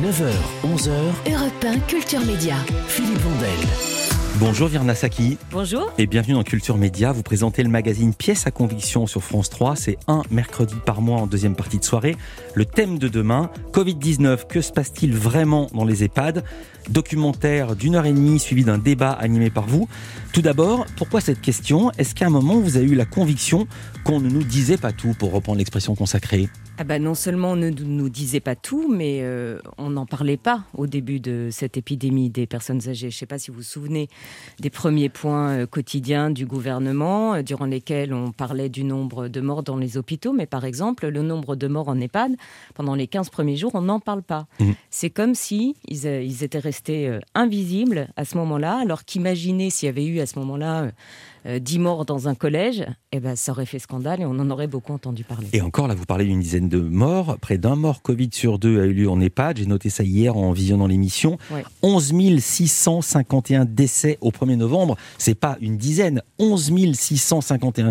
9h, 11h, Europe 1 Culture Média. Philippe Vandel. Bonjour Virna Saki. Bonjour. Et bienvenue dans Culture Média. Vous présentez le magazine Pièces à conviction sur France 3. C'est un mercredi par mois en deuxième partie de soirée. Le thème de demain, Covid-19, que se passe-t-il vraiment dans les EHPAD ? Documentaire d'1h30 suivi d'un débat animé par vous. Tout d'abord, pourquoi cette question ? Est-ce qu'à un moment vous avez eu la conviction qu'on ne nous disait pas tout, pour reprendre l'expression consacrée ? Non seulement on ne nous disait pas tout, mais on n'en parlait pas au début de cette épidémie des personnes âgées. Je ne sais pas si vous vous souvenez des premiers points quotidiens du gouvernement, durant lesquels on parlait du nombre de morts dans les hôpitaux, mais par exemple, le nombre de morts en EHPAD, pendant les 15 premiers jours, on n'en parle pas. C'est comme si ils étaient restés invisibles à ce moment-là, alors qu'imaginez s'il y avait eu à ce moment-là 10 morts dans un collège, ça aurait fait scandale et on en aurait beaucoup entendu parler. Et encore, là, vous parlez d'une dizaine de morts. Près d'un mort Covid sur 2 a eu lieu en EHPAD. J'ai noté ça hier en visionnant l'émission. Ouais. 11 651 décès au 1er novembre. C'est pas une dizaine. 11 651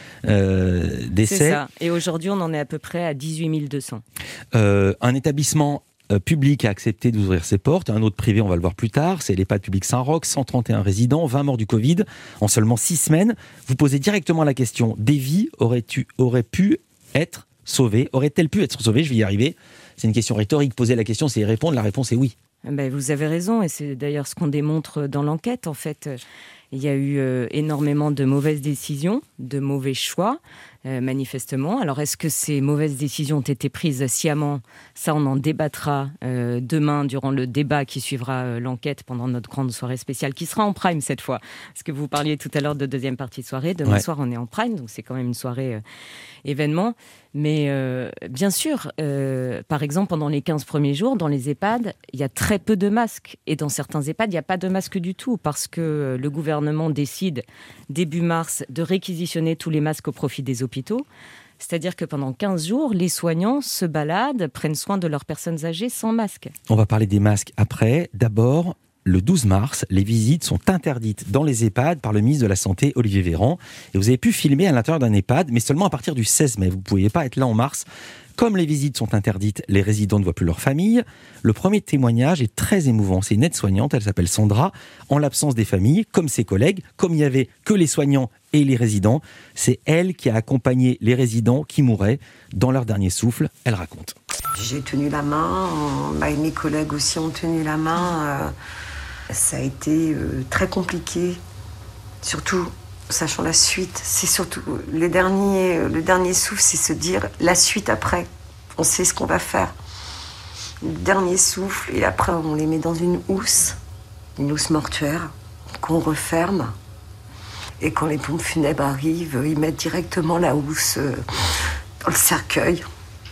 décès. C'est ça. Et aujourd'hui, on en est à peu près à 18 200. Un établissement public a accepté d'ouvrir ses portes, un autre privé, on va le voir plus tard, c'est l'EHPAD public Saint-Roch, 131 résidents, 20 morts du Covid en seulement 6 semaines. Vous posez directement la question, des vies auraient pu être sauvées, auraient-elles pu être sauvées ? Je vais y arriver. C'est une question rhétorique, poser la question, c'est y répondre, la réponse est oui. Vous avez raison, et c'est d'ailleurs ce qu'on démontre dans l'enquête. En fait, il y a eu énormément de mauvaises décisions, de mauvais choix, manifestement. Alors, est-ce que ces mauvaises décisions ont été prises sciemment ? Ça, on en débattra demain durant le débat qui suivra l'enquête pendant notre grande soirée spéciale, qui sera en prime cette fois. Parce que vous parliez tout à l'heure de deuxième partie de soirée. Demain soir, on est en prime, donc c'est quand même une soirée événement. Mais bien sûr, par exemple, pendant les 15 premiers jours, dans les EHPAD, il y a très peu de masques. Et dans certains EHPAD, il n'y a pas de masques du tout, parce que le gouvernement décide, début mars, de réquisitionner tous les masques au profit des hôpitaux. C'est-à-dire que pendant 15 jours, les soignants se baladent, prennent soin de leurs personnes âgées sans masque. On va parler des masques après. D'abord, le 12 mars, les visites sont interdites dans les EHPAD par le ministre de la Santé, Olivier Véran. Et vous avez pu filmer à l'intérieur d'un EHPAD, mais seulement à partir du 16 mai. Vous ne pouviez pas être là en mars. Comme les visites sont interdites, les résidents ne voient plus leur famille. Le premier témoignage est très émouvant. C'est une aide-soignante, elle s'appelle Sandra. En l'absence des familles, comme ses collègues, comme il n'y avait que les soignants et les résidents, c'est elle qui a accompagné les résidents qui mouraient dans leur dernier souffle. Elle raconte. J'ai tenu la main, mes collègues aussi ont tenu la main. Ça a été très compliqué, surtout sachant la suite. C'est surtout le dernier souffle, c'est se dire la suite après. On sait ce qu'on va faire. Le dernier souffle, et après on les met dans une housse mortuaire qu'on referme. Et quand les pompes funèbres arrivent, ils mettent directement la housse dans le cercueil.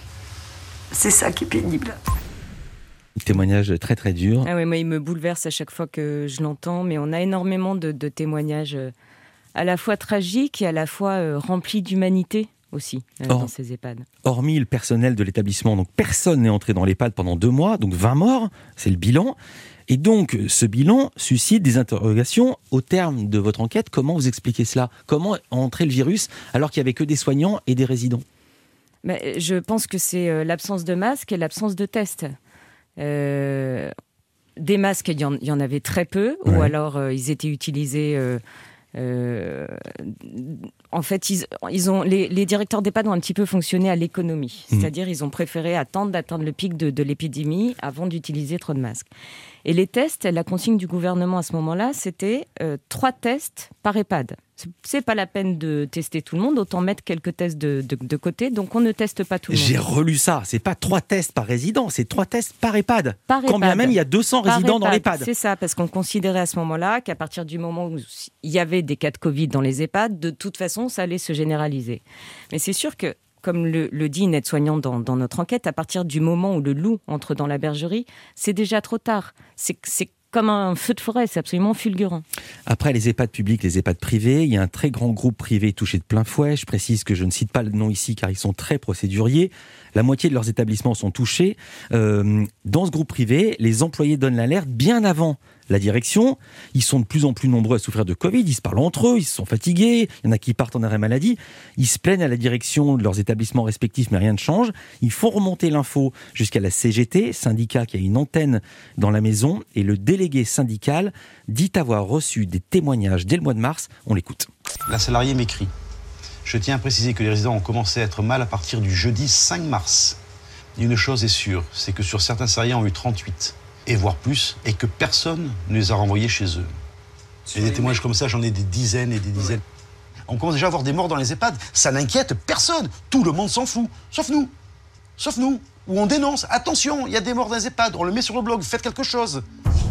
C'est ça qui est pénible. Témoignage très très dur. Ah oui, moi il me bouleverse à chaque fois que je l'entends, mais on a énormément de témoignages à la fois tragiques et à la fois remplis d'humanité aussi dans ces EHPAD. Hormis le personnel de l'établissement, donc personne n'est entré dans l'EHPAD pendant 2 mois, donc 20 morts, c'est le bilan. Et donc ce bilan suscite des interrogations au terme de votre enquête. Comment vous expliquez cela ? Comment a entré le virus alors qu'il n'y avait que des soignants et des résidents ? Je pense que c'est l'absence de masques et l'absence de tests. Des masques, il y en avait très peu, ou alors ils étaient utilisés. En fait, les directeurs d'EHPAD ont un petit peu fonctionné à l'économie. C'est-à-dire, ils ont préféré attendre d'atteindre le pic de l'épidémie avant d'utiliser trop de masques. Et les tests, la consigne du gouvernement à ce moment-là, c'était 3 tests par EHPAD. C'est pas la peine de tester tout le monde, autant mettre quelques tests de côté, donc on ne teste pas tout le monde. J'ai relu ça, c'est pas 3 tests par résident, c'est 3 tests par EHPAD. Quand bien même il y a 200 résidents dans l'EHPAD. C'est ça, parce qu'on considérait à ce moment-là qu'à partir du moment où il y avait des cas de Covid dans les EHPAD, de toute façon, ça allait se généraliser. Mais c'est sûr que, comme le dit une aide-soignante dans notre enquête, à partir du moment où le loup entre dans la bergerie, c'est déjà trop tard. C'est comme un feu de forêt, c'est absolument fulgurant. Après les EHPAD publics, les EHPAD privés, il y a un très grand groupe privé touché de plein fouet. Je précise que je ne cite pas le nom ici car ils sont très procéduriers. La moitié de leurs établissements sont touchés. Dans ce groupe privé, les employés donnent l'alerte bien avant la direction. Ils sont de plus en plus nombreux à souffrir de Covid, ils se parlent entre eux, ils se sont fatigués, il y en a qui partent en arrêt maladie. Ils se plaignent à la direction de leurs établissements respectifs, mais rien ne change. Ils font remonter l'info jusqu'à la CGT, syndicat qui a une antenne dans la maison, et le délégué syndical dit avoir reçu des témoignages dès le mois de mars. On l'écoute. La salariée m'écrit. Je tiens à préciser que les résidents ont commencé à être mal à partir du jeudi 5 mars. Une chose est sûre, c'est que sur certains salariés ont eu 38, et voire plus, et que personne ne les a renvoyés chez eux. Et des témoignages comme ça, j'en ai des dizaines et des dizaines. On commence déjà à avoir des morts dans les EHPAD. Ça n'inquiète personne. Tout le monde s'en fout. Sauf nous. Sauf nous. Où on dénonce. Attention, il y a des morts dans les EHPAD. On le met sur le blog. Faites quelque chose.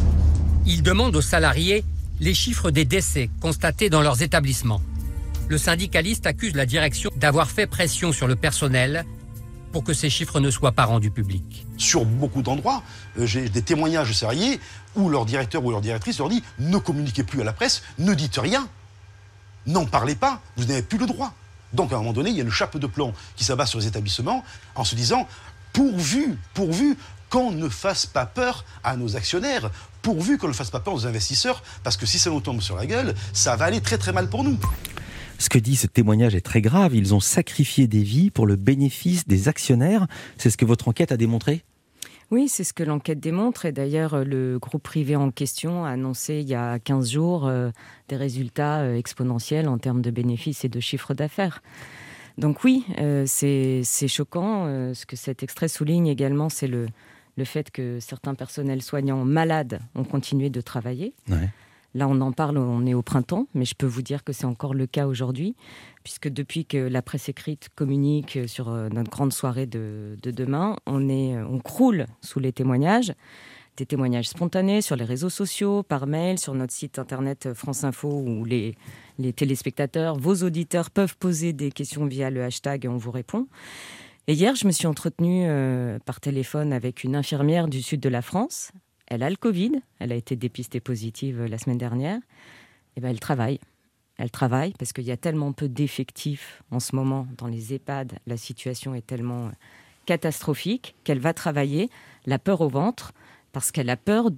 Ils demandent aux salariés les chiffres des décès constatés dans leurs établissements. Le syndicaliste accuse la direction d'avoir fait pression sur le personnel pour que ces chiffres ne soient pas rendus publics. Sur beaucoup d'endroits, j'ai des témoignages de salariés où leur directeur ou leur directrice leur dit « Ne communiquez plus à la presse, ne dites rien, n'en parlez pas, vous n'avez plus le droit ». Donc à un moment donné, il y a une chape de plomb qui s'abat sur les établissements en se disant « Pourvu qu'on ne fasse pas peur à nos actionnaires, pourvu qu'on ne fasse pas peur aux investisseurs, parce que si ça nous tombe sur la gueule, ça va aller très très mal pour nous ». Ce que dit ce témoignage est très grave. Ils ont sacrifié des vies pour le bénéfice des actionnaires. C'est ce que votre enquête a démontré ? Oui, c'est ce que l'enquête démontre. Et d'ailleurs, le groupe privé en question a annoncé il y a 15 jours des résultats exponentiels en termes de bénéfices et de chiffre d'affaires. Donc oui, c'est choquant. Ce que cet extrait souligne également, c'est le fait que certains personnels soignants malades ont continué de travailler. Ouais. Là, on en parle, on est au printemps, mais je peux vous dire que c'est encore le cas aujourd'hui, puisque depuis que la presse écrite communique sur notre grande soirée de demain, on croule sous les témoignages, des témoignages spontanés sur les réseaux sociaux, par mail, sur notre site internet France Info, où les téléspectateurs, vos auditeurs peuvent poser des questions via le hashtag et on vous répond. Et hier, je me suis entretenue par téléphone avec une infirmière du sud de la France. Elle a le Covid, elle a été dépistée positive la semaine dernière. Et ben elle travaille. Elle travaille parce qu'il y a tellement peu d'effectifs en ce moment dans les EHPAD. La situation est tellement catastrophique qu'elle va travailler, la peur au ventre, parce qu'elle a peur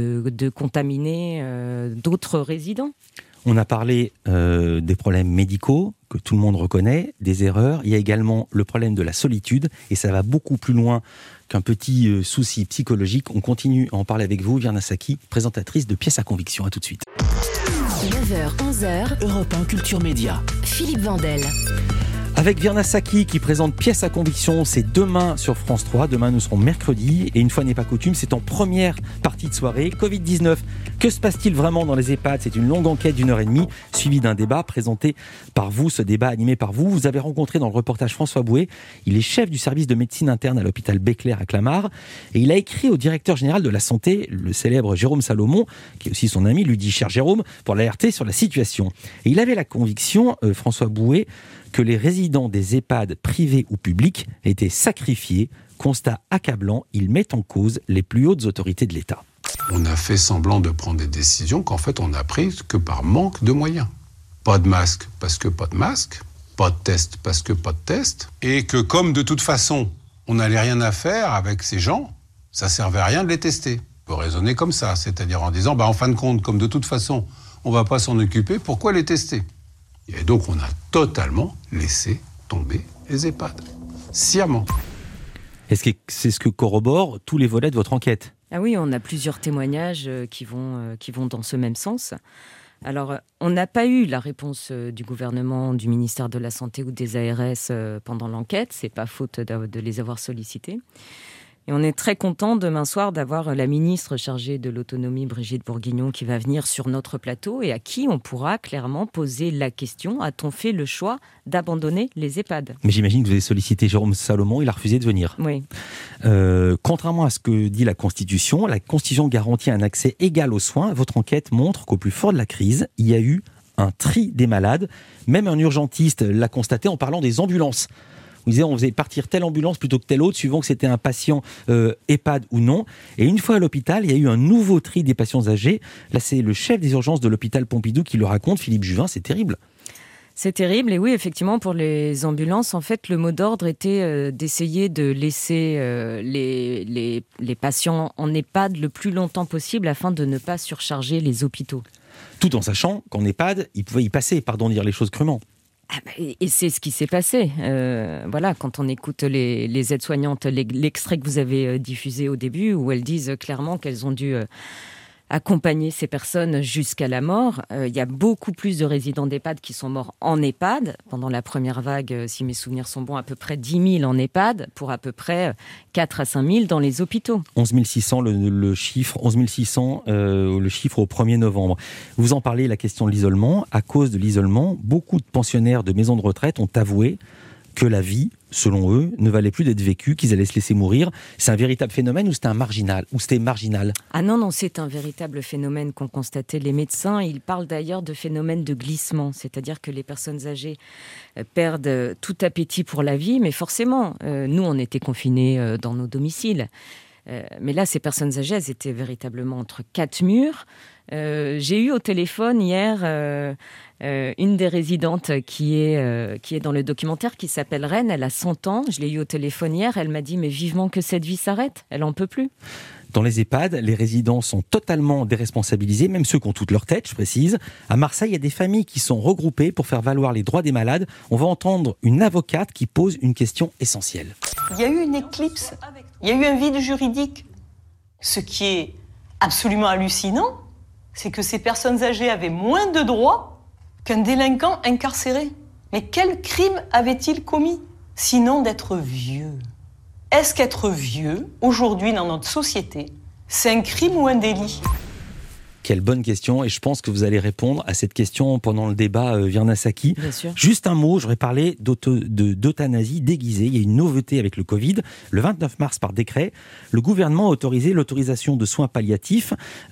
de contaminer d'autres résidents. On a parlé des problèmes médicaux que tout le monde reconnaît, des erreurs. Il y a également le problème de la solitude et ça va beaucoup plus loin qu'un petit souci psychologique. On continue à en parler avec vous, Virna Saki, présentatrice de Pièces à conviction. À tout de suite. 9h, 11h, Europe 1 Culture Média. Philippe Vandel. Avec Virna Saki qui présente Pièces à conviction, c'est demain sur France 3. Demain, nous serons mercredi. Et une fois n'est pas coutume, c'est en première partie de soirée. Covid-19, que se passe-t-il vraiment dans les EHPAD ? C'est une longue enquête d'1h30, suivie d'un débat présenté par vous, ce débat animé par vous. Vous avez rencontré dans le reportage François Bouet. Il est chef du service de médecine interne à l'hôpital Béclair à Clamart. Et il a écrit au directeur général de la santé, le célèbre Jérôme Salomon, qui est aussi son ami, lui dit « Cher Jérôme », pour l'alerter sur la situation. Et il avait la conviction, François Bouet, que les résidents des EHPAD privés ou publics étaient sacrifiés. Constat accablant, il met en cause les plus hautes autorités de l'État. On a fait semblant de prendre des décisions qu'en fait on n'a prises que par manque de moyens. Pas de masque parce que pas de masque, pas de test parce que pas de test, et que comme de toute façon on n'allait rien à faire avec ces gens, ça servait à rien de les tester. On peut raisonner comme ça, c'est-à-dire en disant en fin de compte, comme de toute façon on va pas s'en occuper, pourquoi les tester ? Et donc, on a totalement laissé tomber les EHPAD. Sciemment. Est-ce que c'est ce que corroborent tous les volets de votre enquête ? Ah oui, on a plusieurs témoignages qui vont dans ce même sens. Alors, on n'a pas eu la réponse du gouvernement, du ministère de la Santé ou des ARS pendant l'enquête. C'est pas faute de les avoir sollicités. Et on est très content demain soir d'avoir la ministre chargée de l'autonomie, Brigitte Bourguignon, qui va venir sur notre plateau et à qui on pourra clairement poser la question: a-t-on fait le choix d'abandonner les EHPAD ? Mais j'imagine que vous avez sollicité Jérôme Salomon, il a refusé de venir. Oui. Contrairement à ce que dit la Constitution garantit un accès égal aux soins. Votre enquête montre qu'au plus fort de la crise, il y a eu un tri des malades. Même un urgentiste l'a constaté en parlant des ambulances. Vous disiez, on faisait partir telle ambulance plutôt que telle autre, suivant que c'était un patient EHPAD ou non. Et une fois à l'hôpital, il y a eu un nouveau tri des patients âgés. Là, c'est le chef des urgences de l'hôpital Pompidou qui le raconte, Philippe Juvin, c'est terrible. C'est terrible et oui, effectivement, pour les ambulances, en fait, le mot d'ordre était d'essayer de laisser les patients en EHPAD le plus longtemps possible afin de ne pas surcharger les hôpitaux. Tout en sachant qu'en EHPAD, ils pouvaient y passer, pardon de dire les choses crûment. Et c'est ce qui s'est passé. Voilà, quand on écoute les aides-soignantes, l'extrait que vous avez diffusé au début, où elles disent clairement qu'elles ont dû accompagner ces personnes jusqu'à la mort. Il y a beaucoup plus de résidents d'EHPAD qui sont morts en EHPAD. Pendant la première vague, si mes souvenirs sont bons, à peu près 10 000 en EHPAD, pour à peu près 4 à 5 000 dans les hôpitaux. 11 600, le chiffre, 11 600, le chiffre au 1er novembre. Vous en parlez, la question de l'isolement. À cause de l'isolement, beaucoup de pensionnaires de maisons de retraite ont avoué que la vie, selon eux, ne valait plus d'être vécue, qu'ils allaient se laisser mourir. C'est un véritable phénomène ou c'était marginal? Ah non, c'est un véritable phénomène qu'ont constaté les médecins. Ils parlent d'ailleurs de phénomène de glissement, c'est-à-dire que les personnes âgées perdent tout appétit pour la vie, mais forcément, nous, on était confinés dans nos domiciles. Mais là, ces personnes âgées, elles étaient véritablement entre quatre murs. J'ai eu au téléphone hier une des résidentes qui est dans le documentaire, qui s'appelle Reine. Elle a 100 ans. Je l'ai eu au téléphone hier. Elle m'a dit, mais vivement que cette vie s'arrête. Elle en peut plus. Dans les EHPAD, les résidents sont totalement déresponsabilisés, même ceux qui ont toute leur tête, je précise. À Marseille, il y a des familles qui sont regroupées pour faire valoir les droits des malades. On va entendre une avocate qui pose une question essentielle. Il y a eu une éclipse, il y a eu un vide juridique. Ce qui est absolument hallucinant, c'est que ces personnes âgées avaient moins de droits qu'un délinquant incarcéré. Mais quel crime avait-il commis, sinon d'être vieux ? Est-ce qu'être vieux, aujourd'hui dans notre société, c'est un crime ou un délit ? Quelle bonne question, et je pense que vous allez répondre à cette question pendant le débat, Virna Saki. Bien sûr. Juste un mot, j'aurais parlé d'euthanasie déguisée. Il y a une nouveauté avec le Covid. Le 29 mars, par décret, le gouvernement a autorisé l'autorisation de soins palliatifs.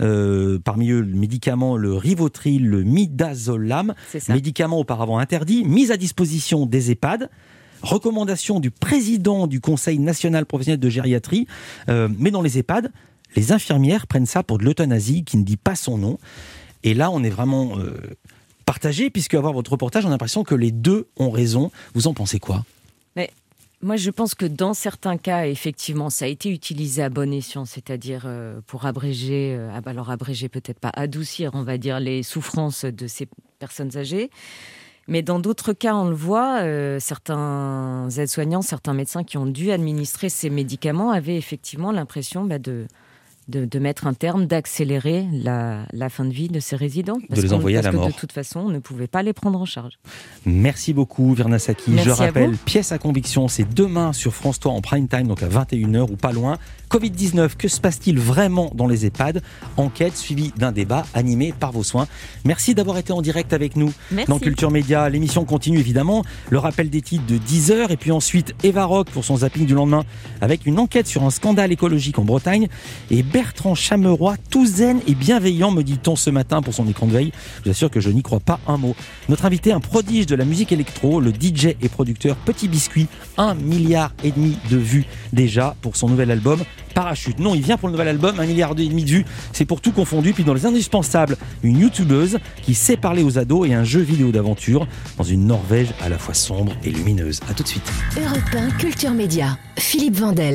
Parmi eux, le médicament, le Rivotril, le Midazolam, médicament auparavant interdit, mis à disposition des EHPAD. Recommandation du président du Conseil national professionnel de gériatrie, mais dans les EHPAD, les infirmières prennent ça pour de l'euthanasie qui ne dit pas son nom. Et là, on est vraiment partagé, puisque à voir votre reportage, on a l'impression que les deux ont raison. Vous en pensez quoi ? Mais moi, je pense que dans certains cas, effectivement, ça a été utilisé à bon escient, c'est-à-dire pour abréger, alors abréger peut-être pas, adoucir, on va dire, les souffrances de ces personnes âgées. Mais dans d'autres cas, on le voit, certains aides-soignants, certains médecins qui ont dû administrer ces médicaments avaient effectivement l'impression de mettre un terme, d'accélérer la fin de vie de ces résidents. De les envoyer à la mort. Parce que de toute façon, on ne pouvait pas les prendre en charge. Merci beaucoup, Virna Saki. Merci. Je rappelle, Pièce à conviction, c'est demain sur France 3 en prime time, donc à 21h ou pas loin. Covid-19, que se passe-t-il vraiment dans les EHPAD ? Enquête suivie d'un débat animé par vos soins. Merci d'avoir été en direct avec nous. Merci. Dans Culture Média. L'émission continue évidemment. Le rappel des titres de 10h et puis ensuite Eva Rock pour son zapping du lendemain avec une enquête sur un scandale écologique en Bretagne et Bertrand Chameroy, tout zen et bienveillant, me dit-on ce matin pour son écran de veille. Je vous assure que je n'y crois pas un mot. Notre invité, un prodige de la musique électro, le DJ et producteur Petit Biscuit, 1,5 milliard de vues déjà pour son nouvel album Parachute. Non, il vient pour le nouvel album, 1,5 milliard de vues, c'est pour tout confondu. Puis dans les indispensables, une youtubeuse qui sait parler aux ados et un jeu vidéo d'aventure dans une Norvège à la fois sombre et lumineuse. À tout de suite. Europe 1 Culture Média, Philippe Vandel.